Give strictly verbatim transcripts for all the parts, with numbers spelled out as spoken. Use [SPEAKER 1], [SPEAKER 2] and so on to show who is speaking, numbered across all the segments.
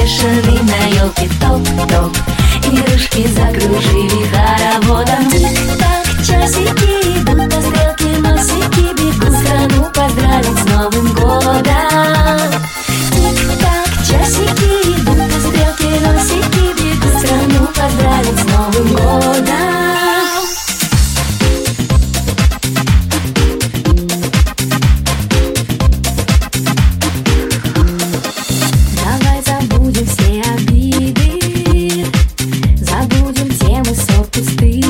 [SPEAKER 1] развешаны на елке топ-топ. Игрушки закружили хороводом. Тик-так, часики идут по стрелке, носики бегут страну поздравить с Новым годом. Тик-так, часики идут по стрелке, носики бегут страну поздравить с Новым годом. Давай забудем все обиды, забудем темы ссор пустых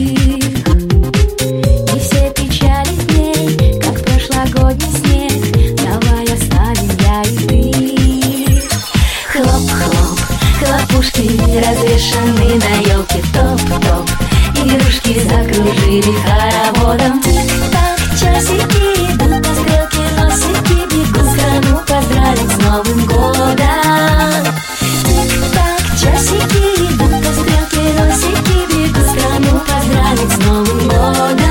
[SPEAKER 1] и все печали дней, как прошлогодний снег. Давай оставим я и ты. Хлоп-хлоп, хлопушки развешаны на елке топ-топ. Игрушки закружили хороводом. Тик-так, часики идут по стрелке, носики бегут страну поздравить с Новым годом. Тик-так, часики идут по стрелке, носики бегут страну поздравить с Новым годом.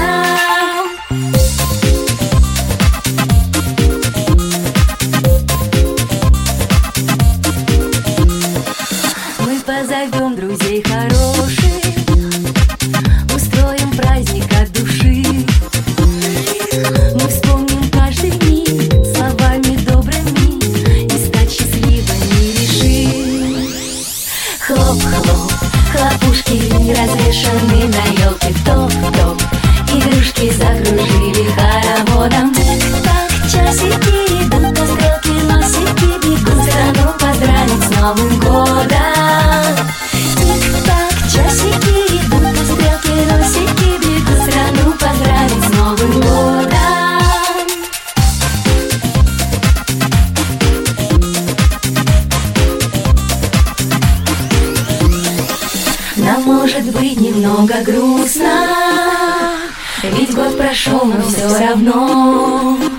[SPEAKER 1] Мы позовем друзей хороших, устроим праздник от души. Мы вспомним каждый миг словами добрыми и стать счастливыми решим. Хлоп-хлоп, хлопушки развешаны на елке топ-топ. Игрушки закружили хороводом. Тик-так, часики идут по стрелке, носики бегут страну поздравить с Новым годом. Тик-так, часики идут по стрелке, носики бегут страну поздравить с Новым годом. Нам может быть немного грустно, ведь год прошел, но все равно